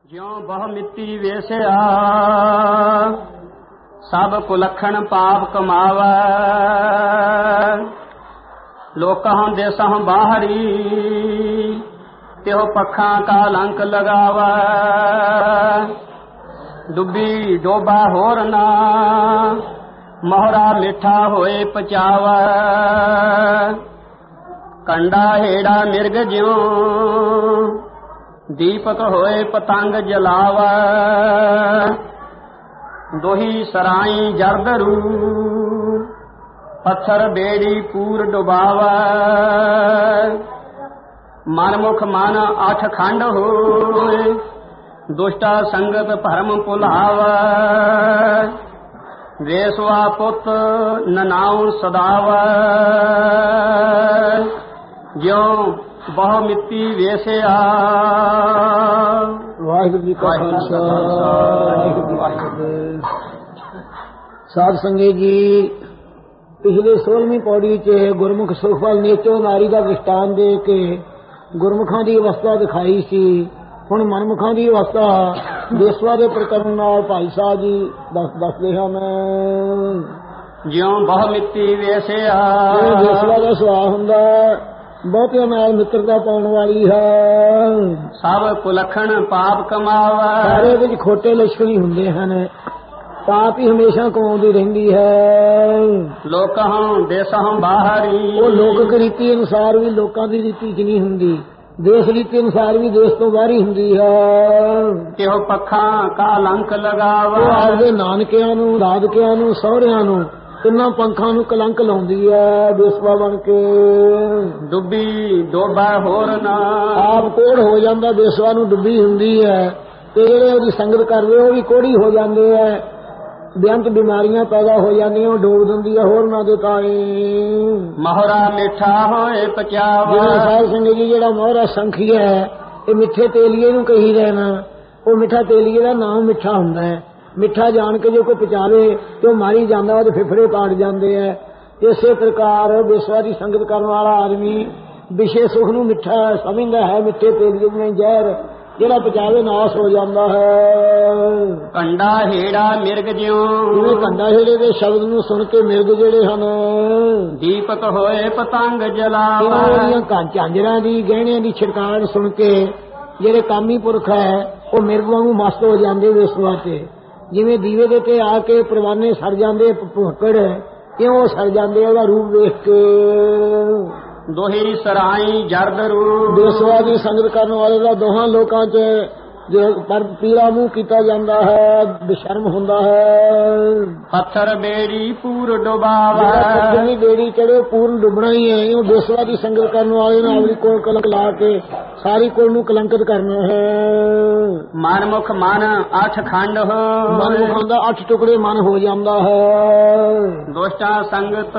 ਜਿਉ ਬਹੁ ਮਿੱਟੀ ਵੇਸਿਆ ਸਭ ਕੁਲੱਖਣ ਪਾਪ ਕਮਾਵੈ। ਲੋਕਾਂ ਦੇਸਾਂ ਬਾਹਰੀ ਤਿਉ ਪੱਖਾਂ ਕਾ ਲੰਕ ਲਗਾਵੈ। ਡੁੱਬੀ ਡੋਬਾ ਹੋਰ ਨਾ ਮੋਹਰਾ ਮਿੱਠਾ ਹੋਏ ਪਚਾਵੈ। ਕੰਡਾ ਹੇੜਾ ਮਿਰਗ ਜਿਉ ਦੀਪਕ ਹੋਏ ਪਤੰਗ ਜਲਾਵੈ। ਦੋਹੀ ਸਰਾਈ ਜਰਦਰੂ ਪੱਥਰ ਬੇੜੀ ਪੂਰ ਡੁਬਾਵੈ। ਮਨਮੁਖ ਮਨ ਅੱਠ ਖੰਡ ਹੋਏ ਦੁਸ਼ਟਾ ਸੰਗਤ ਭਰਮ ਭੁਲਾਵੈ। ਵੇਸਵਾ ਪੁੱਤ ਨਨਾਉ ਸਦਾਵੈ। ਜਿਉ ਬਹੁ ਮਿੱਟੀ ਵੇਸਿਆ। ਵਾਹਿਗੁਰੂ ਜੀ ਕਾ ਖਾਲਸਾ ਵਾਹਿਗੁਰੂ ਜੀ ਕੀ ਫਤਿਹ। ਸਾਧ ਸੰਗਤ ਜੀ, ਪਿਛਲੇ 16ਵੀਂ ਪੌੜੀ 'ਚ ਗੁਰਮੁਖ ਸੁਖਵਾਲ ਨੇਚੋ ਨਾਰੀ ਦਾ ਦ੍ਰਿਸ਼ਟਾਂਤ ਦੇ ਕੇ ਗੁਰਮੁਖਾਂ ਦੀ ਅਵਸਥਾ ਦਿਖਾਈ ਸੀ। ਹੁਣ ਮਨਮੁਖਾਂ ਦੀ ਅਵਸਥਾ ਦੇਸਵਾ ਦੇ ਪ੍ਰਕਰਨ ਨਾਲ ਭਾਈ ਸਾਹਿਬ ਜੀ ਦੱਸਦੇ ਹਨ। ਜਿਉ ਬਹੁ ਮਿੱਟੀ ਵੇਸਿਆ। ਦੇਸਵਾ ਦਾ ਸੁਭਾਅ ਹੁੰਦਾ ਬਹੁਤਿਆਂ ਨਾਲ ਮਿੱਤਰਤਾ ਪਾਉਣ ਵਾਲੀ ਹੈ। ਸਭ ਕੁਲੱਖਣ ਪਾਪ ਕਮਾਵੈ। ਸਾਰੇ ਵਿੱਚ ਖੋਟੇ ਲੱਛਣ ਹੀ ਹੁੰਦੇ ਹਨ। ਪਾਪ ਹੀ ਹਮੇਸ਼ਾ ਕਮਾਉਂਦੀ ਰਹਿੰਦੀ ਹੈ। ਲੋਕਾਂ ਦੇਸਾਂ ਬਾਹਰੀ ਉਹ ਲੋਕ ਰੀਤੀ ਅਨੁਸਾਰ ਵੀ ਲੋਕਾਂ ਦੀ ਰੀਤੀ 'ਚ ਨਹੀਂ ਹੁੰਦੀ। ਦੇਸ਼ ਰੀਤੀ ਅਨੁਸਾਰ ਵੀ ਦੇਸ਼ ਤੋਂ ਬਾਹਰੀ ਹੁੰਦੀ ਹੈ। ਕਿਉ ਪੱਖਾਂ ਕਾ ਲੰਕ ਲਗਾਵੈ। ਉਹ ਆਪਦੇ ਨਾਨਕਿਆਂ ਨੂੰ, ਦਾਦਕਿਆਂ ਨੂੰ, ਸਹੁਰਿਆਂ ਨੂੰ ਤਿੰਨਾਂ ਪੰਖਾਂ ਨੂੰ ਕਲੰਕ ਲਾਉਂਦੀ ਹੈ ਦੇਸਵਾ ਬਣ ਕੇ। ਡੁੱਬੀ ਡੋਬਾ ਹੋਰ ਨਾ ਆਪ ਕੋੜ ਹੋ ਜਾਂਦਾ, ਦੇਸਵਾ ਨੂੰ ਡੁੱਬੀ ਹੁੰਦੀ ਹੈ ਤੇ ਜਿਹੜੇ ਉਹਦੀ ਸੰਗਤ ਕਰਦੇ ਉਹ ਵੀ ਕੋੜੀ ਹੋ ਜਾਂਦੇ ਹੈ। ਬੇਅੰਤ ਬਿਮਾਰੀਆਂ ਪੈਦਾ ਹੋ ਜਾਂਦੀਆਂ, ਉਹ ਡੋਬ ਦਿੰਦੀ ਹੈ ਹੋਰ ਨਾ ਦੇ ਤਾਈ। ਮੋਹਰਾ ਮਿੱਠਾ ਹੋਏ ਪਚਾਵੈ। ਸਾਧ ਸੰਗਤ ਜੀ, ਜਿਹੜਾ ਮੋਹਰਾ ਸੰਖੀ ਹੈ ਇਹ ਮਿੱਠੇ ਤੇਲੀਏ ਨੂੰ ਕਹੀ ਦੇਣਾ। ਉਹ ਮਿੱਠਾ ਤੇਲੀਏ ਦਾ ਨਾਮ ਮਿੱਠਾ ਹੁੰਦਾ ਹੈ। ਮਿੱਠਾ ਜਾਣ ਕੇ ਜੋ ਕੋਈ ਪਚਾਵੇ ਤੇ ਉਹ ਮਾਰੀ ਜਾਂਦਾ, ਉਹਦੇ ਫਿਫੜੇ ਪਾੜ ਜਾਂਦੇ ਹੈ। ਇਸੇ ਪ੍ਰਕਾਰ ਦੇਸਵਾ ਦੀ ਸੰਗਤ ਕਰਨ ਵਾਲਾ ਆਦਮੀ ਵਿਸ਼ੇ ਸੁਖ ਨੂੰ ਮਿੱਠਾ ਸਮਝਦਾ ਹੈ। ਮਿੱਠੇ ਤੇਲੀਏ ਨੂੰ ਜ਼ਹਿਰ ਜਿਹੜਾ ਪਚਾਵੇ ਨਾਸ ਹੋ ਜਾਂਦਾ ਹੈ। ਕੰਡਾ ਹੇੜਾ ਮਿਰਗ ਜਿਉ। ਜਿਵੇਂ ਕੰਡਾ ਹੇੜੇ ਦੇ ਸ਼ਬਦ ਨੂੰ ਸੁਣ ਕੇ ਮਿਰਗ ਜਿਹੜੇ ਹਨ ਦੀਪਕ ਹੋਏ ਪਤੰਗ ਜਲਾਵੈ। ਝਾਂਜਰਾਂ ਦੀ ਗਹਿਣਿਆਂ ਦੀ ਛਿੜਕਾਣ ਸੁਣ ਕੇ ਜਿਹੜੇ ਕਾਮੀ ਪੁਰਖ ਹੈ ਉਹ ਮਿਰਗ ਵਾਂਗੂ ਮਸਤ ਹੋ ਜਾਂਦੇ ਦੇਸਵਾ ਤੇ। ਜਿਵੇਂ ਦੀਵੇ ਦੇ ਤੇ ਆ ਕੇ ਪਰਵਾਨੇ ਸੜ ਜਾਂਦੇ ਭੁੱਕੜ ਕਿਉਂ ਸੜ ਜਾਂਦੇ ਉਹਦਾ ਰੂਪ ਵੇਖ ਕੇ। ਦੋਹੀ ਸਰਾਈ ਜਰਦਰੂ ਦੇਸਵਾ ਦੀ ਸੰਗਤ ਕਰਨ ਵਾਲੇ ਦਾ ਦੋਹਾਂ ਲੋਕਾਂ 'ਚ ਜੋ ਪਰ ਪੀਲਾ ਮੂੰਹ ਕੀਤਾ ਜਾਂਦਾ ਹੈ, ਬੇਸ਼ਰਮ ਹੁੰਦਾ ਹੈ। ਪੱਥਰ ਬੇੜੀ ਪੂਰ ਡੁਬਾਵੈ। ਜਿਹੜੀ ਬੇੜੀ ਚੜੇ ਪੂਰਨ ਡੁੱਬਣਾ ਹੀ ਹੈ। ਉਹ ਦੇਸਵਾ ਦੀ ਸੰਗਤ ਕਰਨ ਵਾਲੇ ਨੇ ਆਪਣੀ ਕੋਲ ਕਲੰਕ ਲਾ ਕੇ ਸਾਰੀ ਕੋਲ ਨੂੰ ਕਲੰਕਿਤ ਕਰਨਾ ਹੈ। ਮਨਮੁਖ ਮਨ ਅੱਠ ਖੰਡ ਹੋ। ਮਨਮੁਖਾਂ ਦਾ 8 ਟੁਕੜੇ ਮਨ ਹੋ ਜਾਂਦਾ ਹੈ। ਦੁਸ਼ਟਾ ਸੰਗਤ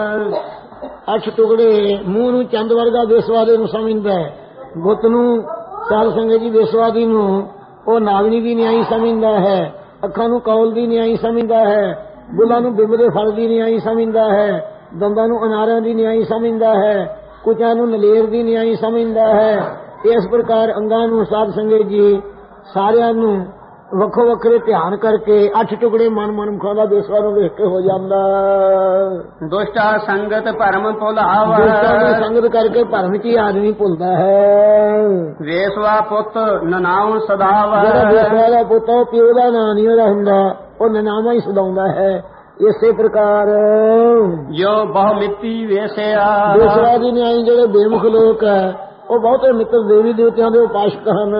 8 ਟੁਕੜੇ। ਮੂੰਹ ਨੂੰ ਚੰਦ ਵਰਗਾ ਦੇਸਵਾਦੀ ਨੂੰ ਸਮਝਦਾ ਹੈ। ਗੁੱਤ ਨੂੰ ਸਾਧ ਸੰਗਤ ਜੀ ਦੇਸਵਾਦੀ ਨੂੰ ਉਹ ਨਾਗਣੀ ਦੀ ਨਿਆਈ ਸਮਝਦਾ ਹੈ। ਅੱਖਾਂ ਨੂੰ ਕੌਲ ਦੀ ਨਿਆਈ ਸਮਝਦਾ ਹੈ। ਬੁੱਲਾਂ ਨੂੰ ਬਿੰਬ ਦੇ ਫਲ ਦੀ ਨਿਆਈ ਸਮਝਦਾ ਹੈ। ਦੰਦਾਂ ਨੂੰ ਅਨਾਰਾਂ ਦੀ ਨਿਆਈ ਸਮਝਦਾ ਹੈ। ਕੁਚਾਂ ਨੂੰ ਨਲੇਰ ਦੀ ਨਿਆਈ ਸਮਝਦਾ ਹੈ। ਇਸ ਪ੍ਰਕਾਰ ਅੰਗਾਂ ਨੂੰ ਸਾਧ ਸੰਗਤ ਜੀ ਸਾਰਿਆਂ ਨੂੰ ਵੱਖੋ ਵੱਖਰੇ ਧਿਆਨ ਕਰਕੇ 8 ਟੁਕੜੇ ਮਨਮੁਖਾਂ ਦਾ ਦੇਸਵਾ ਨੂੰ ਵੇਖ ਕੇ ਹੋ ਜਾਂਦਾ। ਦੁਸ਼ਟਾ ਸੰਗਤ ਭਰਮ ਭੁਲਾਵੈ। ਦੁਸ਼ਟਾਂ ਦੀ ਸੰਗਤ ਕਰਕੇ ਭਰਮ 'ਚ ਹੀ ਆਦਮੀ ਭੁੱਲਦਾ ਹੈ। ਵੇਸਵਾ ਪੁੱਤ ਨਨਾਉ ਸਦਾਵੈ। ਜਿਹੜਾ ਦੇਸਵਾ ਦਾ ਪੁੱਤ ਉਹ ਪਿਓ ਦਾ ਨਾਂ ਨਹੀਂ ਉਹਦਾ ਹੁੰਦਾ, ਉਹ ਨਨਾਵਾਂ ਹੀ ਸਦਾਉਂਦਾ ਹੈ। ਇਸੇ ਪ੍ਰਕਾਰ ਜੋ ਬਹੁ ਮਿੱਟੀ ਵੇਸਿਆ। ਦੇਸਵਾ ਦੀ ਨਿਆਈ ਜਿਹੜੇ ਬੇਮੁਖ ਲੋਕ ਹੈ ਉਹ ਬਹੁਤੇ ਮਿੱਤਰ ਦੇਵੀ ਦੇਵਤਿਆਂ ਦੇ ਉਪਾਸ਼ਕ ਹਨ।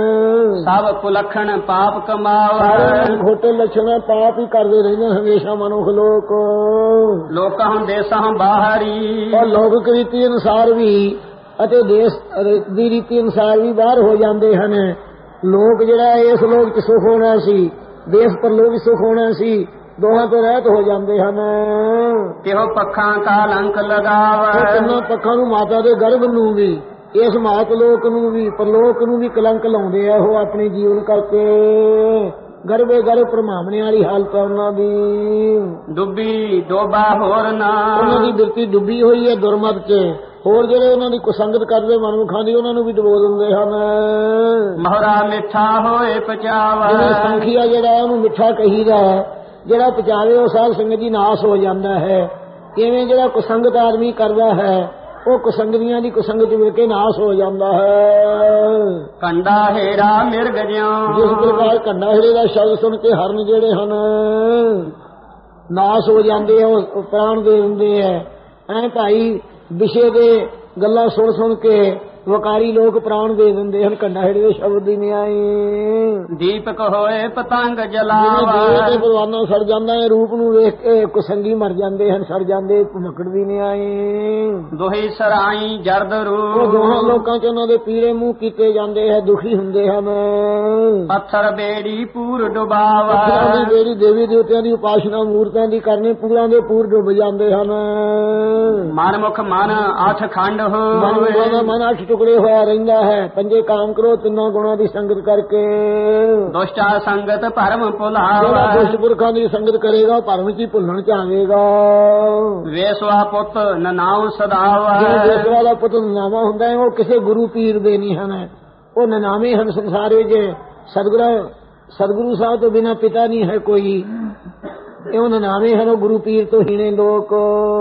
ਸਭ ਕੁਲੱਖਣ ਪਾਪ ਕਮਾਵੈ। ਖੋਟੇ ਲੱਛਣ ਪਾਪ ਹੀ ਕਰਦੇ ਰਹਿੰਦੇ ਹਮੇਸ਼ਾ ਮਨੁੱਖ ਲੋਕ। ਲੋਕਾਂ ਦੇਸਾਂ ਬਾਹਰੀ ਔਰ ਲੋਕ ਰੀਤੀ ਅਨੁਸਾਰ ਵੀ ਅਤੇ ਦੇਸ਼ ਦੀ ਰੀਤੀ ਅਨੁਸਾਰ ਵੀ ਬਾਹਰ ਹੋ ਜਾਂਦੇ ਹਨ। ਲੋਕ ਜਿਹੜਾ ਇਸ ਲੋਕ 'ਚ ਸੁਖ ਹੋਣਾ ਸੀ, ਦੇਸ਼ ਪਰ ਲੋਕ ਸੁਖ ਹੋਣਾ ਸੀ, ਦੋਹਾਂ ਤੋਂ ਰਹਿਤ ਹੋ ਜਾਂਦੇ ਹਨ। ਕਿਹੋ ਪੱਖਾਂ ਕਾ ਲੰਕ ਲਗਾਵੈ। ਤਿੰਨਾਂ ਪੱਖਾਂ ਨੂੰ ਮਾਤਾ ਦੇ ਗਰਭ ਨੂੰ ਵੀ, ਇਸ ਮਾਤ ਲੋਕ ਨੂੰ ਵੀ, ਪਰਲੋਕ ਨੂੰ ਵੀ ਕਲੰਕ ਲਾਉਂਦੇ ਆ ਉਹ ਆਪਣੇ ਜੀਵਨ ਕਰਕੇ। ਗਰਭੇ ਗਰਭ ਭਰਮਾਵਣੇ ਵਾਲੀ ਹਾਲਤ ਹੈ ਉਹਨਾਂ ਦੀ। ਡੁੱਬੀ ਡੋਬਾ ਹੋਰ ਨਾ, ਉਹਨਾਂ ਦੀ ਬਿਰਤੀ ਡੁੱਬੀ ਹੋਈ ਹੈ ਦੁਰਮਤ 'ਚ। ਹੋਰ ਜਿਹੜੇ ਉਹਨਾਂ ਦੀ ਕੁਸੰਗਤ ਕਰਦੇ ਮਨਮੁਖਾਂ ਦੀ ਉਹਨਾਂ ਨੂੰ ਵੀ ਡੁਬੋ ਦਿੰਦੇ ਹਨ। ਮੋਹਰਾ ਮਿੱਠਾ ਹੋਏ ਪਚਾਵਾ, ਜਿਵੇਂ ਸੰਖੀਆ ਜਿਹੜਾ ਉਹਨੂੰ ਮਿੱਠਾ ਕਹੀਦਾ, ਜਿਹੜਾ ਪਚਾਵੇ ਉਹ ਸਾਧ ਸੰਗਤ ਜੀ ਨਾਸ ਹੋ ਜਾਂਦਾ ਹੈ। ਕਿਵੇਂ ਜਿਹੜਾ ਕੁਸੰਗਤ ਆਦਮੀ ਕਰਦਾ ਹੈ ਉਹ ਕੁਸੰਗਤੀਆਂ ਦੀ ਕੁਸੰਗਤ ਮਿਲ ਕੇ ਨਾਸ ਹੋ ਜਾਂਦਾ ਹੈ। ਕੰਡਾ ਹੇਰਾ ਮਿਰਗ ਜਿਉਂ, ਜਿਸ ਪ੍ਰਕਾਰ ਕੰਡਾ ਹੇਰੇ ਦਾ ਸ਼ਬਦ ਸੁਣ ਕੇ ਹਰਨ ਜਿਹੜੇ ਹਨ ਨਾਸ ਹੋ ਜਾਂਦੇ ਆ, ਉਹ ਪ੍ਰਾਣ ਦੇ ਦਿੰਦੇ ਹੈ। ਐ ਭਾਈ ਵਿਸ਼ੇ ਦੇ ਗੱਲਾਂ ਸੁਣ ਸੁਣ ਕੇ ਵਕਾਰੀ ਲੋਕ ਪ੍ਰਾਣ ਦੇ ਦਿੰਦੇ ਹਨ। ਕੰਡਾ ਹੇੜੇ ਦੇ ਸ਼ਬਦ ਦੀ ਨਿਆਈ। ਦੀਪਕ ਹੋਏ ਪਤੰਗ ਜਲਾਵਾ, ਭਗਵਾਨਾਂ ਸੜ ਜਾਂਦਾ ਹੈ। ਰੂਪ ਨੂੰ ਵੇਖ ਕੇ ਕੁਸੰਗੀ ਮਰ ਜਾਂਦੇ ਹਨ, ਸੜ ਜਾਂਦੇ ਭੁਮਕੜ ਦੀ ਨਿਆਈ। ਦੋਹੀ ਸਰਾਈ ਜਰਦ ਰੂਪ, ਉਹ ਦੋਹਾਂ ਲੋਕਾਂ 'ਚ ਉਹਨਾਂ ਦੇ ਪੀਲੇ ਮੂੰਹ ਕੀਤੇ ਜਾਂਦੇ ਹੈ, ਦੁਖੀ ਹੁੰਦੇ ਹਨ। ਪੱਥਰ ਬੇੜੀ ਪੂਰ ਡੁਬਾਵਾ, ਪੱਥਰਾਂ ਦੀ ਬੇੜੀ ਦੇਵੀ ਦੇਵਤਿਆਂ ਦੀ ਉਪਾਸਨਾ ਮੂਰਤਾਂ ਦੀ ਕਰਨੀ, ਪੂਰਾਂ ਦੇ ਪੂਰ ਡੁੱਬ ਜਾਂਦੇ ਹਨ। ਮਨਮੁਖ ਮਨ 8 ਖੰਡ ਹੋਵੇ, ਮਨ 8 ਟੁਕੜੇ ਹੋਇਆ ਰਹਿੰਦਾ ਹੈ। ਪੰਜੇ ਕਾਮ ਕਰੋ ਤਿੰਨਾਂ ਗੁਣਾਂ ਦੀ ਸੰਗਤ ਕਰਕੇ। ਦੁਸ਼ਟਾ ਸੰਗਤ ਭਰਮ ਭੁਲਾਵਾ, ਦੁਸ਼ਟ ਪੁਰਖਾਂ ਦੀ ਸੰਗਤ ਕਰੇਗਾ ਭਰਮ 'ਚ ਹੀ ਭੁੱਲਣ 'ਚ ਆਵੇਗਾ। ਵੇਸਵਾ ਪੁੱਤ ਨਨਾਉ ਸਦਾਵਾ, ਵੇਸਵਾ ਦਾ ਪੁੱਤ ਨਨਾਵਾ ਹੁੰਦਾ ਹੈ, ਉਹ ਕਿਸੇ ਗੁਰੂ ਪੀਰ ਦੇ ਨਹੀਂ ਹਨ, ਉਹ ਨਨਾਵੇਂ ਹਨ ਸੰਸਾਰ ਵਿੱਚ। ਸਤਿਗੁਰੂ ਸਾਹਿਬ ਤੋਂ ਬਿਨਾਂ ਪਿਤਾ ਨਹੀਂ ਹੈ ਕੋਈ, ਇਹ ਨਨਾਵੇਂ ਹਨ, ਉਹ ਗੁਰੂ ਪੀਰ ਤੋਂ ਹੀਣੇ ਲੋਕ।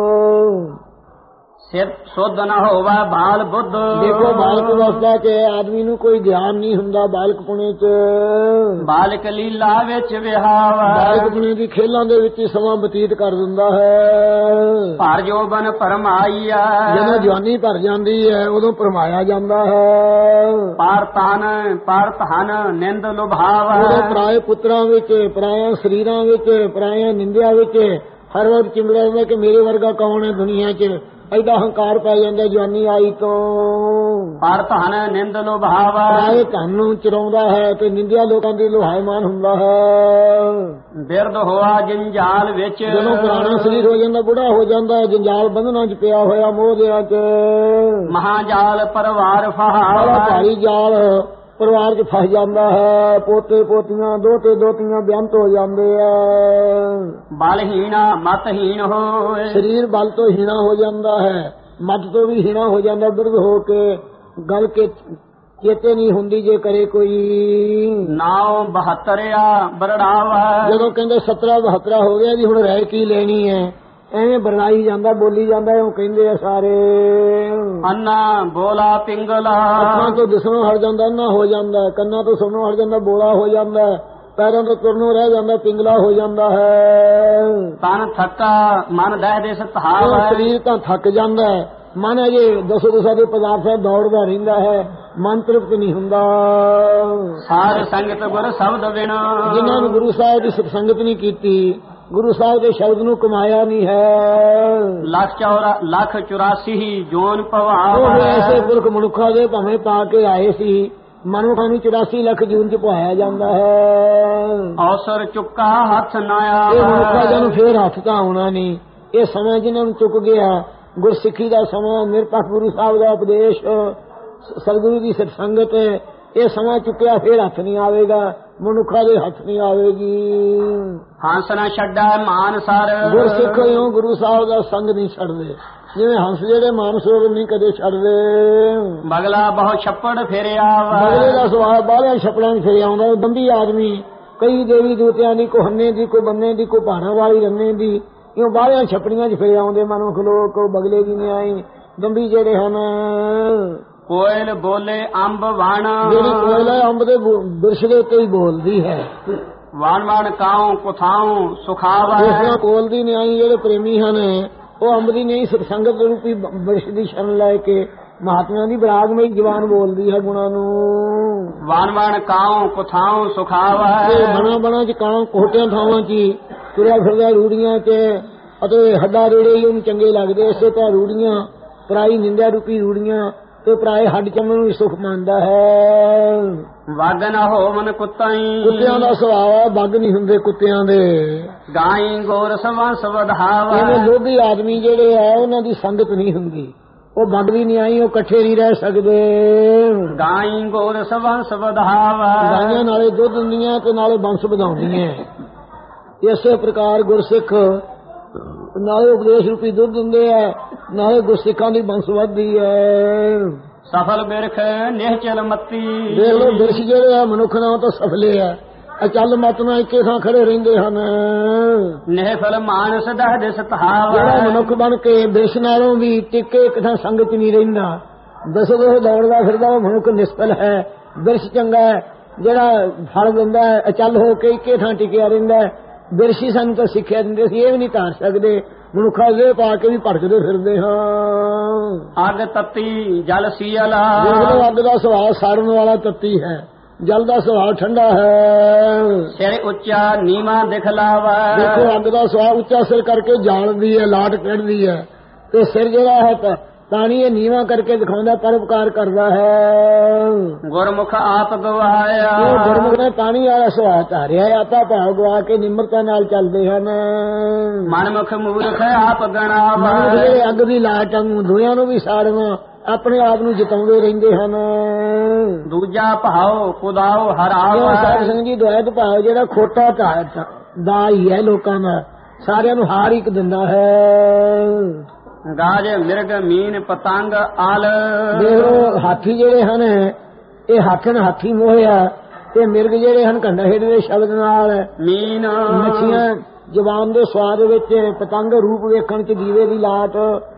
ਸਿਰ ਸੁਧ ਨਾ ਹੋਵਾ ਬਾਲ ਬੁੱਧ, ਦੇਖੋ ਬਾਲਕ ਅਵਸਥਾ 'ਚ ਆਦਮੀ ਨੂੰ ਕੋਈ ਧਿਆਨ ਨਹੀਂ ਹੁੰਦਾ। ਬਾਲਕ ਪੁਣੇ 'ਚ ਬਾਲਕ ਲੀਲਾ ਵਿੱਚ ਵਿਹਾਵਾ, ਬਾਲਕ ਪੁਣੇ ਦੀ ਖੇਲਾਂ ਦੇ ਵਿੱਚ ਸਮਾਂ ਬਤੀਤ ਕਰ ਦਿੰਦਾ ਹੈ। ਭਰ ਜੋਬਨ ਭਰਮਾਈਆ, ਜਦੋਂ ਜਵਾਨੀ ਭਰ ਜਾਂਦੀ ਹੈ ਉਦੋਂ ਭਰਮਾਇਆ ਜਾਂਦਾ ਹੈ। ਪਰ ਧਨ ਨਿੰਦ ਲੁਭਾਵਾ, ਉਦੋਂ ਪਰਾਏ ਪੁੱਤਰਾਂ ਵਿੱਚ, ਪਰਾਇਆ ਸਰੀਰਾਂ ਵਿੱਚ, ਪਰਾਇਆ ਨਿੰਦਿਆ ਵਿੱਚ ਹਰ ਵਕਤ ਚਿੰਬੜਿਆ ਹੁੰਦਾ ਕਿ ਮੇਰੇ ਵਰਗਾ ਕੌਣ ਹੈ ਦੁਨੀਆ 'ਚ। ਐਡਾ ਹੰਕਾਰ ਪੈ ਜਾਂਦਾ ਜਵਾਨੀ ਆਈ ਤੋਂ। ਪਰ ਧਨ ਨਿੰਦ ਲੁਭਾਵਾ, ਪਰਾਏ ਧਨ ਨੂੰ ਚਰਾਉਂਦਾ ਹੈ ਤੇ ਨਿੰਦਿਆ ਲੋਕਾਂ ਦੀ ਲੁਹਾਇਮਾਨ ਹੁੰਦਾ ਹੈ। ਬਿਰਧ ਹੋਆ ਜੰਜਾਲ ਵਿੱਚ, ਜਦੋਂ ਪੁਰਾਣਾ ਸਰੀਰ ਹੋ ਜਾਂਦਾ, ਬੁੜਾ ਹੋ ਜਾਂਦਾ, ਜੰਜਾਲ ਬੰਧਨਾਂ 'ਚ ਪਿਆ ਹੋਇਆ ਮੋਹ ਦਿਆਂ 'ਚ। ਮਹਾਜਾਲ ਪਰਿਵਾਰ ਫਹਾਵਾ, ਭਾਰੀ ਜਾਲ ਪਰਿਵਾਰ 'ਚ ਫਸ ਜਾਂਦਾ ਹੈ। ਪੋਤੇ ਪੋਤੀਆਂ ਦੋਤੇ ਦੋਤੀਆਂ ਬੇਅੰਤ ਹੋ ਜਾਂਦੇ ਆ। ਬਲਹੀਣਾ ਮਤਹੀਣ ਹੋਏ, ਸਰੀਰ ਬਲ ਤੋਂ ਹੀਣਾ ਹੋ ਜਾਂਦਾ ਹੈ, ਮਤ ਤੋਂ ਵੀ ਹੀਣਾ ਹੋ ਜਾਂਦਾ। ਬਿਰਧ ਹੋ ਕੇ ਗੱਲ ਕੇ ਚੇਤੇ ਨਹੀਂ ਹੁੰਦੀ ਜੇ ਕਰੇ ਕੋਈ। ਨਾਉ 72 ਬਰੜਾਵਾ, ਜਦੋਂ ਕਹਿੰਦੇ 17 72 ਹੋ ਗਿਆ ਜੀ ਹੁਣ ਰਹਿ ਕੀ ਲੈਣੀ ਹੈ, ਐਵੇਂ ਬਰਨਾਈ ਜਾਂਦਾ, ਬੋਲੀ ਜਾਂਦਾ, ਉਹ ਕਹਿੰਦੇ ਆ ਸਾਰੇ। ਅੰਨਾ ਬੋਲਾ ਪਿੰਗਲਾ, ਅੱਖਾਂ ਤੋਂ ਦਿਸਣੋਂ ਹਟ ਜਾਂਦਾ, ਅੰਨਾ ਹੋ ਜਾਂਦਾ। ਕੰਨਾਂ ਤੋਂ ਸੁਣਨੋਂ ਹਟ ਜਾਂਦਾ, ਬੋਲਾ ਹੋ ਜਾਂਦਾ। ਪੈਰਾਂ ਤੋਂ ਤੁਰਨੋਂ ਰਹਿ ਜਾਂਦਾ, ਪਿੰਗਲਾ ਹੋ ਜਾਂਦਾ ਹੈ। ਤਨ ਥੱਕਾ ਮਨ ਦਹਿ ਦੇ ਸਤਾਵਾ, ਸਰੀਰ ਤਾਂ ਥੱਕ ਜਾਂਦਾ ਹੈ, ਮਨ ਅਜੇ ਦਸੋ ਦਸਾਂ ਦੇ ਪਦਾਰਥਾਂ ਦੌੜਦਾ ਰਹਿੰਦਾ ਹੈ, ਮਨ ਤ੍ਰਿਪਤ ਨਹੀਂ ਹੁੰਦਾ। ਸਾਰ ਸੰਗਤ ਗੁਰ ਸ਼ਬਦ ਬਿਨਾ, ਜਿਨ੍ਹਾਂ ਨੂੰ ਗੁਰੂ ਸਾਹਿਬ ਦੀ ਸਤਸੰਗਤ ਨਹੀਂ ਕੀਤੀ, ਗੁਰੂ ਸਾਹਿਬ ਦੇ ਸ਼ਬਦ ਨੂੰ ਕਮਾਇਆ ਨਹੀਂ ਹੈ, 184 ਜੋਨ ਉਹ ਭਵਾਵਾ। ਐਸੇ ਪੁਰਖ ਮਨੁੱਖਾਂ ਦੇ ਭਾਵੇਂ ਪਾ ਕੇ ਆਏ ਸੀ, ਮਨੁੱਖਾਂ ਨੂੰ 84 ਲੱਖ ਜੂਨ 'ਚ ਪਵਾਇਆ ਜਾਂਦਾ ਹੈ। ਔਸਰ ਚੁੱਕਾ ਹੱਥ ਨਾ ਇਹ ਮਨੁੱਖਾਂ ਆਵਾ, ਨੂੰ ਫੇਰ ਹੱਥ ਤਾਂ ਆਉਣਾ ਨਹੀਂ। ਇਹ ਸਮਾਂ ਜਿਹਨਾਂ ਨੂੰ ਚੁੱਕ ਗਿਆ, ਗੁਰਸਿੱਖੀ ਦਾ ਸਮਾਂ, ਨਿਰਪੱਖ ਗੁਰੂ ਸਾਹਿਬ ਦਾ ਉਪਦੇਸ਼, ਸਤਿਗੁਰੂ ਦੀ ਸਤਸੰਗਤ, ਇਹ ਸਮਾਂ ਚੁੱਕਿਆ ਫੇਰ ਹੱਥ ਨਹੀਂ ਆਵੇਗਾ, ਮਨੁੱਖਾਂ ਦੇ ਹੱਥ ਨਹੀਂ ਆਵੇਗੀ। ਹੰਸ ਨਾ ਛੱਡਾ ਮਾਨ ਸਰ, ਗੁਰਸਿੱਖ ਇਉਂ ਗੁਰੂ ਸਾਹਿਬ ਦਾ ਸੰਗ ਨਹੀਂ ਛੱਡਦੇ, ਜਿਵੇਂ ਹੰਸ ਜਿਹੜੇ ਮਾਨਸਰੋਵਰ ਨਹੀਂ ਕਦੇ ਛੱਡਦੇ। ਬਗਲਾ ਬਹੁ ਛੱਪੜ ਫਿਰਿਆ ਬਗਲੇ ਦਾ ਸੁਭਾਅ ਬਾਹਲਿਆਂ ਛੱਪੜਾਂ 'ਚ ਫਿਰਿਆ ਆਉਂਦਾ। ਉਹ ਦੰਭੀ ਆਦਮੀ, ਕਈ ਦੇਵੀ ਦੂਤਿਆਂ ਦੀ, ਕੋਈ ਹੰਨੇ ਦੀ, ਕੋਈ ਬੰਨੇ ਦੀ, ਕੋਈ ਭਾਣਾ ਵਾਲੀ ਰੰਨੇ ਦੀ, ਇਉਂ ਬਾਹਲਿਆਂ ਛੱਪੜੀਆਂ 'ਚ ਫਿਰਿਆ ਆਉਂਦੇ ਮਨੁੱਖ ਲੋਕ। ਬਗਲੇ ਦੀ ਨਿਆਈ ਦੰਭੀ ਜਿਹੜੇ ਹਨ। ਕੋਇਲ ਬੋਲੇ ਅੰਬ ਵਣ, ਜਿਹੜੀ ਕੋਇਲ ਹੈ ਅੰਬ ਦੇ ਬਿਰਸ਼ ਦੇ ਉੱਤੇ ਹੀ ਬੋਲਦੀ ਹੈ। ਵਣ ਵਣ ਕਾਉ ਕੁਥਾਉ ਸੁਖਾਵਾ, ਜਿਸ ਤਰ੍ਹਾਂ ਕੋਇਲ ਦੀ ਨਿਆਈ ਜਿਹੜੇ ਪ੍ਰੇਮੀ ਹਨ, ਉਹ ਅੰਬ ਦੀ ਨਹੀਂ ਸਤਸੰਗਤ ਰੂਪੀ ਬਿਰਸ਼ ਦੀ ਸ਼ਰਨ ਲੈ ਕੇ ਮਹਾਤਮਿਆਂ ਦੀ ਬਰਾਗਮਈ ਜ਼ਬਾਨ ਬੋਲਦੀ ਹੈ ਗੁਣਾਂ ਨੂੰ। ਵਣ ਵਣ ਕਾਉ ਕੁਥਾਉ ਸੁਖਾਵਾ, ਬਣਾ ਬਣਾ 'ਚ ਕਾਂ ਕੋਟਿਆਂ ਥਾਵਾਂ 'ਚ ਤੁਰਿਆ ਫਿਰਦਾ, ਰੂੜੀਆਂ 'ਚ, ਅਤੇ ਹੱਡਾ ਰੇੜੇ ਹੀ ਉਹਨੂੰ ਚੰਗੇ ਲੱਗਦੇ। ਇਸੇ ਤਰ੍ਹਾਂ ਰੂੜੀਆਂ, ਪਰਾਈ ਨਿੰਦਿਆ ਰੂਪੀ ਰੂੜੀਆਂ ਤੇ ਪਰਾਏ ਹੱਡ ਚੰਮਣ ਨੂੰ ਸੁਖ ਮੰਨਦਾ ਹੈ। ਵਗ ਨਾ ਹੋਵਨ ਕੁੱਤਾਈ, ਕੁੱਤਿਆਂ ਦਾ ਸੁਭਾਅ ਹੈ, ਬੱਗ ਨਹੀਂ ਹੁੰਦੇ ਕੁੱਤਿਆਂ ਦੇ। ਗਾਈ ਗੋਰ ਸਵੰਸ ਵਧਾਵਾ, ਇਹਨੇ ਲੋਭੀ ਆਦਮੀ ਜਿਹੜੇ ਆ ਉਹਨਾਂ ਦੀ ਸੰਗਤ ਨਹੀਂ ਹੁੰਦੀ, ਉਹ ਵੰਡਦੀ ਨਹੀਂ ਆਈ, ਉਹ ਇਕੱਠੇ ਨਹੀਂ ਰਹਿ ਸਕਦੇ। ਗਾਈ ਗੋਰਸ ਵੰਸ ਵਧਾਵਾ, ਗਾਈਆਂ ਨਾਲੇ ਦੁੱਧ ਦਿੰਦੀਆਂ ਤੇ ਨਾਲੇ ਵੰਸ਼ ਵਧਾਉਂਦੀਆਂ। ਇਸੇ ਪ੍ਰਕਾਰ ਗੁਰਸਿੱਖ ਨਾਲੇ ਉਪਦੇਸ਼ ਰੂਪੀ ਦੁੱਧ ਦਿੰਦੇ ਆ, ਨਾਲੇ ਗੁਰਸਿੱਖਾਂ ਦੀ ਵੰਸ਼ ਵੱਧਦੀ ਹੈ। ਸਫਲ ਬਿਰਖ ਨਿਹਚਲ ਮੱਤੀ, ਦੇਖ ਲੋ ਬਿਰਖ ਜਿਹੜੇ ਆ ਮਨੁੱਖ ਨਾਲ ਤਾਂ ਸਫਲੇ ਆ, ਅਚਲ ਮਤ ਨਾਲ ਇੱਕੇ ਥਾਂ ਖੜੇ ਰਹਿੰਦੇ ਹਨ। ਨਿਹਫਲ ਮਾਨਸ ਦਹਦ ਸਤਹਾਵਾ, ਜਿਹੜਾ ਮਨੁੱਖ ਬਣ ਕੇ ਬਿਰਖ ਨਾਲੋਂ ਵੀ ਟਿੱਕੇ ਇੱਕ ਥਾਂ ਸੰਗਤ ਨਹੀਂ ਰਹਿੰਦਾ, ਦਸੋ ਦੌੜਦਾ ਫਿਰਦਾ, ਉਹ ਮਨੁੱਖ ਨਿਸਫਲ ਹੈ। ਬਿਰਖ ਚੰਗਾ ਹੈ ਜਿਹੜਾ ਫਲ ਦਿੰਦਾ ਹੈ, ਅਚਲ ਹੋ ਕੇ ਇੱਕੇ ਥਾਂ ਟਿਕਿਆ ਰਹਿੰਦਾ। ਬਿਰਸ਼ੀ ਸਾਨੂੰ ਤਾਂ ਸਿੱਖਿਆ ਦਿੰਦੇ ਸੀ, ਇਹ ਵੀ ਨਹੀਂ ਧਾਰ ਸਕਦੇ, ਮਨੁੱਖਾਂ ਦੇ ਪਾ ਕੇ ਵੀ ਭੜਕਦੇ ਫਿਰਦੇ ਹਾਂ। ਅੱਗ ਤੱਤੀ ਜਲ ਸੀਅਲਾ, ਅੱਗ ਦਾ ਸੁਭਾਅ ਸਾੜਨ ਵਾਲਾ ਤੱਤੀ ਹੈ, ਜਲ ਦਾ ਸੁਭਾਅ ਠੰਡਾ ਹੈ। ਸਿਰ ਉੱਚਾ ਨੀਵਾਂ ਦਿਖਲਾਵਾ, ਦੇਖੋ ਅੱਗ ਦਾ ਸੁਭਾਅ ਉੱਚਾ ਸਿਰ ਕਰਕੇ ਜਾਲਦੀ ਹੈ, ਲਾਟ ਕੱਢਦੀ ਹੈ, ਤੇ ਸਿਰ ਜਿਹੜਾ ਹੈ ਪਾਣੀ ਇਹ ਨੀਵਾਂ ਕਰਕੇ ਦਿਖਾਉਂਦਾ, ਪਰਉਪਕਾਰ ਕਰਦਾ ਹੈ। ਗੁਰਮੁਖ ਆਪ ਗਵਾਇਆ, ਗੁਰਮੁਖ ਨੇ ਪਾਣੀ ਵਾਲਾ ਸੁਭਾਅ ਧਾਰਿਆ, ਆਪਾ ਭਾਵ ਗਵਾ ਕੇ ਨਿਮਰਤਾ ਨਾਲ ਚੱਲਦੇ ਹਨ। ਮਨਮੁਖ ਮੂਰਖ ਆਪ ਗਣਾਵਾ, ਜਿਹੜੇ ਅੱਗ ਦੀ ਲਾਟ ਵਾਂਗੂ ਦੁਨੀਆਂ ਨੂੰ ਵੀ ਸਾੜਨਾ, ਆਪਣੇ ਆਪ ਨੂੰ ਜਿਤਾਉਂਦੇ ਰਹਿੰਦੇ ਹਨ। ਦੂਜਾ ਭਾਉ ਕੁਦਾਉ ਹਰਾਵਾ, ਸਾਧ ਸੰਗਤ ਜੀ ਦੁਆਇਤ ਭਾਵ ਜਿਹੜਾ ਖੋਟਾ ਦਾ ਹੀ ਹੈ, ਲੋਕਾਂ ਦਾ ਸਾਰਿਆਂ ਨੂੰ ਹਾਰ ਇੱਕ ਦਿੰਦਾ ਹੈ। ਗਾਜ ਮਿਰਗ ਮੀਨ ਪਤੰਗ ਆਲ, ਦੇਖੋ ਹਾਥੀ ਜਿਹੜੇ ਹਨ ਇਹ ਹੱਥ ਨਾਲ ਹਾਥੀ ਮੋਹਿਆ, ਤੇ ਮਿਰਗ ਜਿਹੜੇ ਹਨ ਕੰਡਾ ਹੇਠਲੇ ਸ਼ਬਦ ਨਾਲ, ਮੀਨ ਮੱਛੀਆਂ ਜ਼ਬਾਨ ਦੇ ਸਵਾਦ ਵਿੱਚ, ਪਤੰਗ ਰੂਪ ਵੇਖਣ ਚ ਦੀਵੇ ਦੀ ਲਾਟ,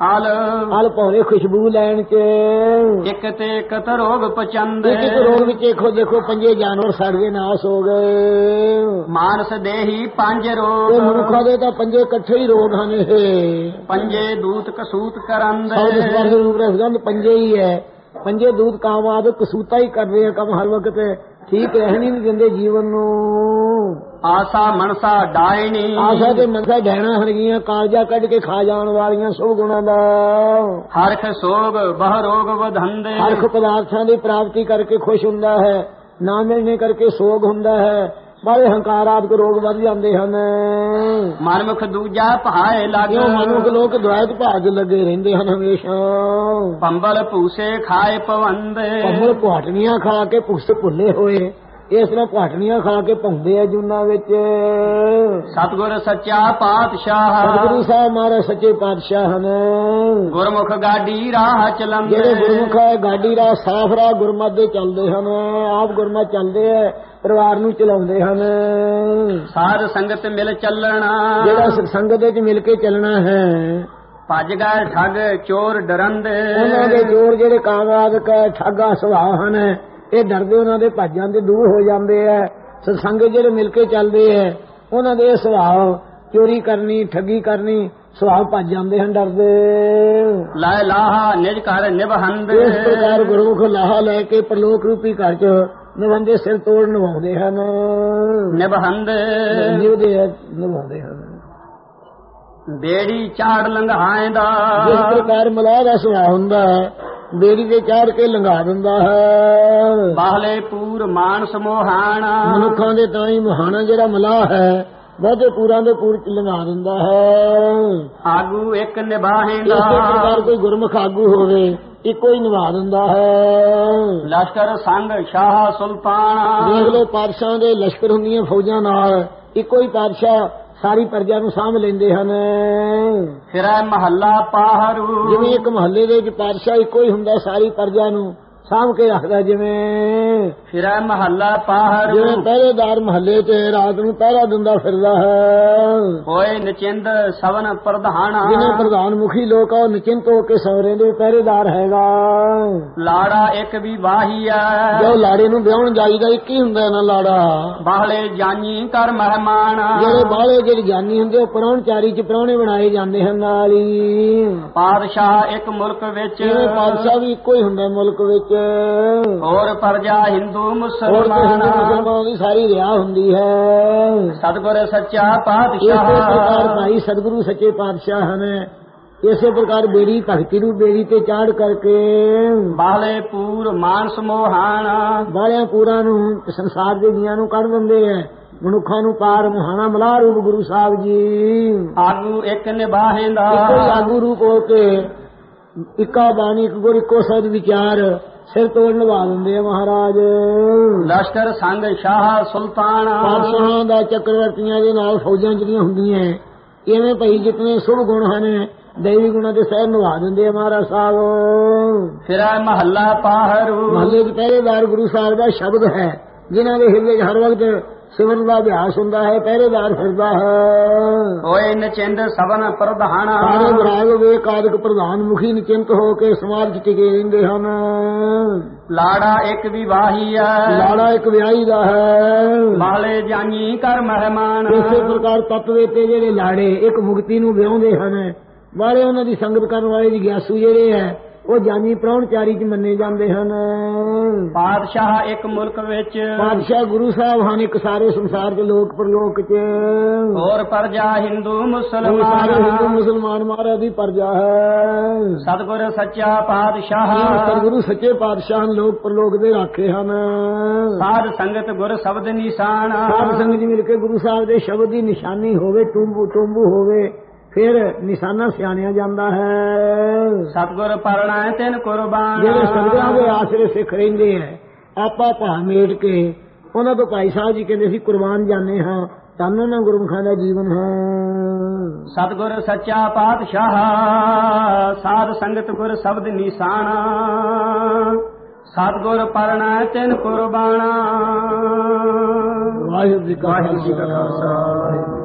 ਆਲ ਭੌਰੇ ਖੁਸ਼ਬੂ ਲੈਣ ਚ, ਇੱਕ ਤੇ ਇੱਕ ਰੋਗ ਪਚੰਦ, ਇੱਕ ਰੋਗ ਵਿੱਚ ਦੇਖੋ ਪੰਜੇ ਜਾਨਵਰ ਸੜ ਗਏ, ਨਾਸ ਹੋ ਗਏ। ਮਾਨਸ ਦੇਹੀ ਪੰਜ ਰੋਗ, ਮਨੁੱਖਾਂ ਦੇ ਤਾਂ ਪੰਜੇ ਇਕੱਠੇ ਹੀ ਰੋਗ ਹਨ। ਇਹ ਪੰਜੇ ਦੂਤ ਕਸੂਤ ਕਰੰਦ, ਰੂਪ ਰਸਗੰਧ ਪੰਜੇ ਹੀ ਹੈ। ਪੰਜੇ ਦੂਤ ਕਾਮ ਆਦਿ ਕਸੂਤਾ ਹੀ ਕਰ ਰਹੇ ਆ ਕੰਮ, ਹਰ ਵਕਤ ਠੀਕ ਰਹਿਣ ਹੀ ਨਹੀਂ ਦਿੰਦੇ ਜੀਵਨ ਨੂੰ। ਆਸਾ ਮਨਸਾ ਡਾਇਣੀ, ਆਸਾ ਤੇ ਮਨਸਾ ਡੈਣਾ ਹਰਗੀਆਂ, ਕਾਲਜਾ ਕੱਢ ਕੇ ਖਾ ਜਾਣ ਵਾਲੀਆਂ ਸਭ ਗੁਣਾਂ ਦਾ। ਹਰਖ ਸੋਗ ਬਹੁ ਰੋਗ ਵਧੰਦੇ, ਹਰਖ ਪਦਾਰਥਾਂ ਦੀ ਪ੍ਰਾਪਤੀ ਕਰਕੇ ਖੁਸ਼ ਹੁੰਦਾ ਹੈ, ਨਾ ਮਿਲਣੇ ਕਰਕੇ ਸੋਗ ਹੁੰਦਾ ਹੈ, ਬਾਰੇ ਹੰਕਾਰ ਆਦਿ ਰੋਗ ਵੱਧ ਜਾਂਦੇ ਹਨ। ਮਨਮੁਖ ਦੂਜਾ ਪਹਾਏ ਲੱਗ, ਮਨੁੱਖ ਲੋਕ ਦੁਆਇਤ ਭਾਗ ਲੱਗੇ ਰਹਿੰਦੇ ਹਨ ਹਮੇਸ਼ਾ। ਪੰਬਲ ਭੂਸੇ ਖਾਏ ਪਵੰਦੇ, ਪੰਬਲ ਕੁਆਟਣੀਆਂ ਖਾ ਕੇ ਭੂਸੇ ਭੁੱਲੇ ਹੋਏ, ਇਸ ਤਰ੍ਹਾਂ ਕੁਆਟਣੀਆਂ ਖਾ ਕੇ ਭੌਂਦੇ ਆ ਜੂਨਾਂ ਵਿੱਚ। ਸਤਿਗੁਰ ਸੱਚਾ ਪਾਤਸ਼ਾਹ, ਸਤਿਗੁਰੂ ਸਾਹਿਬ ਮਹਾਰਾਜ ਸੱਚੇ ਪਾਤਸ਼ਾਹ ਹਨ। ਗੁਰਮੁਖ ਗਾਡੀ ਰਾਹ ਚਲੰਦੇ, ਜਿਹੜੇ ਗੁਰਮੁਖ ਹੈ ਗਾਡੀ ਰਾਹ ਸਾਫ਼ ਰਾਹ ਗੁਰਮਤਿ ਦੇ ਚੱਲਦੇ ਹਨ, ਆਪ ਗੁਰਮਤਿ ਚੱਲਦੇ ਆ, ਪਰਿਵਾਰ ਨੂੰ ਚਲਾਉਂਦੇ ਹਨ। ਸਾਧ ਸੰਗਤ ਮਿਲ ਚੱਲਣਾ, ਜਿਹੜਾ ਸੰਗਤ ਵਿੱਚ ਮਿਲ ਕੇ ਚੱਲਣਾ ਹੈ। ਭੱਜ ਗਏ ਠੱਗ ਚੋਰ ਡਰੰਦੇ, ਉਹਨਾਂ ਦੇ ਚੋਰ ਜਿਹੜੇ ਕਾਮਾਦਿਕ ਠੱਗਾ ਸੁਭਾਅ ਹਨ, ਇਹ ਡਰਦੇ ਉਹਨਾਂ ਦੇ ਭੱਜ ਜਾਂਦੇ, ਦੂਰ ਹੋ ਜਾਂਦੇ ਆ। ਸਤਸੰਗ ਜਿਹੜੇ ਮਿਲ ਕੇ ਚੱਲਦੇ ਆ, ਉਹਨਾਂ ਦੇ ਸੁਭਾਅ ਚੋਰੀ ਕਰਨੀ, ਠੱਗੀ ਕਰਨੀ, ਸੁਭਾਅ ਭੱਜ ਜਾਂਦੇ ਹਨ, ਡਰਦੇ। ਲੈ ਲਾਹਾ ਨਿਜ ਘਰ ਨਿਭੰਦੇ, ਇਸ ਪ੍ਰਕਾਰ ਗੁਰਮੁਖ ਲਾਹਾ ਲੈ ਕੇ ਪਰਲੋਕ ਰੂਪੀ ਘਰ ਚ ਨਿਭੰਦੇ, ਸਿਰ ਤੋੜ ਨਿਭਾਉਂਦੇ ਹਨ। ਨਿਭੰਦੇ ਨਿਭਾਉਂਦੇ ਹਨ। ਬੇੜੀ ਚਾੜ ਲੰਘਾਏਂਦਾ, ਜਿਸ ਪ੍ਰਕਾਰ ਮਲਾਹ ਦਾ ਸੁਭਾਅ ਹੁੰਦਾ ਹੈ, ਬੇੜੀ ਤੇ ਚਾੜ ਕੇ ਲੰਘਾ ਦਿੰਦਾ ਹੈ। ਬਾਹਲੇ ਪੂਰ ਮਾਨਸ ਮੋਹਾਣਾ, ਮਨੁੱਖਾਂ ਦੇ ਤਾਂ ਹੀ ਮਹਾਨਾ ਜਿਹੜਾ ਮਲਾਹ ਹੈ, ਵਾਧੇ ਪੂਰਾਂ ਦੇ ਪੂਰ ਚ ਲੰਘਾ ਦਿੰਦਾ ਹੈ। ਆਗੂ ਇੱਕ ਨਿਭਾਹੇਂਦਾ, ਇਸੇ ਪ੍ਰਕਾਰ ਕੋਈ ਗੁਰਮੁਖ ਆਗੂ ਹੋਵੇ, ਇੱਕੋ ਹੀ ਨਿਭਾ ਦਿੰਦਾ ਹੈ। ਲਸ਼ਕਰ ਸੰਗ ਸ਼ਾਹ ਸੁਲਤਾਨ, ਦੇਖ ਲੋ ਪਾਤਸ਼ਾਹਾਂ ਦੇ ਲਸ਼ਕਰ ਹੁੰਦੀਆਂ ਫੌਜਾਂ ਨਾਲ, ਇੱਕੋ ਹੀ ਪਾਤਸ਼ਾਹ ਸਾਰੀ ਪ੍ਰਜਾ ਨੂੰ ਸਾਂਭ ਲੈਂਦੇ ਹਨ। ਫਿਰੈ ਮਹੱਲਾ ਪਾਹਰੂ, ਜਿਵੇਂ ਇੱਕ ਮਹੱਲੇ ਦੇ ਵਿੱਚ ਪਾਤਸ਼ਾਹ ਇੱਕੋ ਹੀ ਹੁੰਦਾ, ਸਾਰੀ ਪ੍ਰਜਾ ਨੂੰ ਸਾਂਭ ਕੇ ਰੱਖਦਾ। ਜਿਵੇਂ ਫਿਰੈ ਮਹੱਲਾ ਪਾਹਰੂ, ਜਿਵੇਂ ਪਹਿਰੇਦਾਰ ਮਹੱਲੇ ਤੇ ਰਾਤ ਨੂੰ ਪਹਿਰਾ ਦਿੰਦਾ ਫਿਰਦਾ ਹੈ। ਹੋਏ ਨਚਿੰਦ ਸਵਨ ਪ੍ਰਧਾਨਾ, ਜਿਵੇਂ ਪ੍ਰਧਾਨ ਮੁਖੀ ਲੋਕ ਆ, ਉਹ ਨਿਚਿੰਤ ਹੋ ਕੇ ਸੌ ਰਹਿੰਦੇ, ਪਹਿਰੇਦਾਰ ਹੈਗਾ। ਲਾੜਾ ਇੱਕ ਵੀ ਵਾਹੀਆ, ਜੋ ਲਾੜੇ ਨੂੰ ਵਿਆਹਣ ਜਾਈਦਾ ਇੱਕ ਹੀ ਹੁੰਦਾ ਨਾ ਲਾੜਾ। ਬਾਹਲੇ ਜਾਨੀ ਕਰ ਮਹਿਮਾਨ, ਜਿਹੜੇ ਬਾਹਲੇ ਜਿਹੜੇ ਜਾਨੀ ਹੁੰਦੇ, ਉਹ ਪ੍ਰਾਹੁਣਚਾਰੀ ਚ ਪ੍ਰਾਹੁਣੇ ਬਣਾਏ ਜਾਂਦੇ ਹਨ ਨਾਲ ਹੀ। ਪਾਤਸ਼ਾਹ ਇੱਕ ਮੁਲਕ ਵਿੱਚ, ਜਿਵੇਂ ਪਾਤਸ਼ਾਹ ਵੀ ਇੱਕੋ ਹੀ ਹੁੰਦਾ ਮੁਲਕ ਵਿੱਚ। ਹੋਰ ਪ੍ਰਜਾ ਹਿੰਦੂ ਮੁਸਲਮਾਨ ਦੀ ਸਾਰੀ ਰਿਆ ਹੁੰਦੀ ਹੈ। ਸਤਿਗੁਰ ਸੱਚਾ ਪਾਤਸ਼ਾਹ, ਇਸੇ ਪ੍ਰਕਾਰ ਭਾਈ ਸਤਿਗੁਰੂ ਸੱਚੇ ਪਾਤਸ਼ਾਹ ਹਨ। ਇਸੇ ਪ੍ਰਕਾਰ ਬੇੜੀ ਭਗਤੀ ਨੂੰ ਬੇੜੀ ਤੇ ਚਾੜ ਕਰਕੇ ਬਾਲੇ ਪੂਰ ਮਾਨਸ ਮੋਹਾਣਾ, ਬਾਲਿਆਂ ਪੂਰਾਂ ਨੂੰ ਸੰਸਾਰ ਦੇ ਜੀਆਂ ਨੂੰ ਕੱਢ ਦਿੰਦੇ ਐ, ਮਨੁੱਖਾਂ ਨੂੰ ਪਾਰ ਮੁਹਾਣਾ ਮਲਾਹ ਰੂਪ ਗੁਰੂ ਸਾਹਿਬ ਜੀ। ਆਗੂ ਇੱਕ ਨਿਭਾਹੇਂਦਾ, ਆਗੂ ਰੂਪ ਹੋ ਕੇ ਇੱਕਾ ਬਾਣੀ ਇੱਕ ਗੁਰ ਇੱਕੋ ਸਦ ਵਿਚਾਰ ਸਿਰ ਤੋੜ ਨਿਭਾ ਦਿੰਦੇ ਆ ਮਹਾਰਾਜ। ਲਸ਼ਕਰ ਸੰਗ ਸ਼ਾਹ ਸੁਲਤਾਨ ਪਾਤਸ਼ਾਹਾਂ ਦਾ ਚੱਕਰਵਰਤੀਆਂ ਦੇ ਨਾਲ ਫੌਜਾਂ ਜਿਹੜੀਆਂ ਹੁੰਦੀਆਂ ਇਵੇਂ ਭਈ ਜਿਤਨੇ ਸ਼ੁਭ ਗੁਣ ਹਨ ਦੇਵੀ ਗੁਣਾਂ ਦੇ ਸਹਿਰ ਨਿਭਾ ਦਿੰਦੇ ਆ ਮਹਾਰਾਜ ਸਾਹਿਬ। ਫਿਰੈ ਮਹੱਲਾ ਪਾਹਰੂ ਮਹੱਲੇ ਦੇ ਪਹਿਰੇਦਾਰ ਗੁਰੂ ਸਾਹਿਬ ਦਾ ਸ਼ਬਦ ਹੈ ਜਿਨ੍ਹਾਂ ਦੇ ਹਿਰਦੇ 'ਚ ਹਰ ਵਕਤ ਸਿਮਰਨ ਦਾ ਅਭਿਆਸ ਹੁੰਦਾ ਹੈ। ਪਹਿਰੇਦਾਰ ਫਿਰਦਾ ਹੈ। ਹੋਏ ਨਚਿੰਦ ਸਭਨ ਪ੍ਰਧਾਨ ਸਾਰੇ ਵਿਰਾਗ ਵੇਕਾਦਿਕ ਪ੍ਰਧਾਨ ਮੁਖੀ ਨਿਚਿੰਤ ਹੋ ਕੇ ਸਮਾਜ 'ਚ ਟਿਕੇ ਰਹਿੰਦੇ ਹਨ। ਲਾੜਾ ਇੱਕ ਵਿਵਾਹੀ ਹੈ ਲਾੜਾ ਇੱਕ ਵਿਆਹੀ ਦਾ ਹੈ। ਮਾਲੇ ਜਾਨੀ ਕਰ ਮਹਿਮਾਨ ਇਸੇ ਪ੍ਰਕਾਰ ਤਤਵੇ ਤੇ ਜਿਹੜੇ ਲਾੜੇ ਇੱਕ ਮੁਕਤੀ ਨੂੰ ਵਿਆਹੁੰਦੇ ਹਨ ਬਾਰੇ ਉਹਨਾਂ ਦੀ ਸੰਗਤ ਕਰਨ ਵਾਲੇ ਜਿਗਿਆਸੂ ਜਿਹੜੇ ਹੈ ਉਹ ਜਾਨੀ ਪ੍ਰਾਹੁਣਚਾਰੀ 'ਚ ਮੰਨੇ ਜਾਂਦੇ ਹਨ। ਪਾਤਸ਼ਾਹ ਇੱਕ ਮੁਲਕ ਵਿੱਚ ਪਾਤਸ਼ਾਹ ਗੁਰੂ ਸਾਹਿਬ ਹਨ ਇੱਕ ਸਾਰੇ ਸੰਸਾਰ 'ਚ ਲੋਕ ਪ੍ਰਲੋਕ 'ਚ। ਹੋਰ ਪ੍ਰਜਾ ਹਿੰਦੂ ਸਾਰੇ ਮੁਸਲਮਾਨ ਹਿੰਦੂ ਮੁਸਲਮਾਨ ਮਹਾਰਾਜ ਦੀ ਪ੍ਰਜਾ ਹੈ। ਸਤਿਗੁਰ ਸੱਚਾ ਪਾਤਸ਼ਾਹ ਸਤਿਗੁਰੂ ਸੱਚੇ ਪਾਤਸ਼ਾਹ ਲੋਕ ਪ੍ਰਲੋਕ ਦੇ ਰਾਖੇ ਹਨ। ਸਾਧ ਸੰਗਤ ਗੁਰ ਸ਼ਬਦ ਨਿਸ਼ਾਨ ਸਾਧ ਸੰਗਤ ਜੀ ਮਿਲ ਕੇ ਗੁਰੂ ਸਾਹਿਬ ਦੇ ਸ਼ਬਦ ਦੀ ਨਿਸ਼ਾਨੀ ਹੋਵੇ ਟੁੰਬੂ ਹੋਵੇ ਫਿਰ ਨਿਸ਼ਾਨਾ ਸਿਆਣਿਆ ਜਾਂਦਾ ਹੈ। ਸਤਿਗੁਰ ਪਰਣਾ ਤਿੰਨ ਕੁਰਬਾਨ ਜਿਹੜੇ ਸੰਗਤਾਂ ਦੇ ਆਸਰੇ ਸਿੱਖ ਰਹਿੰਦੇ ਹੈ ਆਪਾ ਭਾ ਮੇਟ ਕੇ ਉਹਨਾਂ ਤੋਂ ਭਾਈ ਸਾਹਿਬ ਜੀ ਕਹਿੰਦੇ ਸੀ ਕੁਰਬਾਨ ਜਾਂਦੇ ਹਾਂ ਸਾਨੂੰ ਨਾ ਗੁਰਮੁਖਾਂ ਦਾ ਜੀਵਨ ਹੈ। ਸਤਿਗੁਰ ਸੱਚਾ ਪਾਤਸ਼ਾਹ ਸਾਧ ਸੰਗਤ ਗੁਰ ਸ਼ਬਦ ਨਿਸ਼ਾਨ ਸਤਿਗੁਰ ਪਰਣਾ ਤਿੰਨ ਕੁਰਬਾਨ। ਵਾਹਿਗੁਰੂ ਜੀ ਕਾ ਖਾਲਸਾ।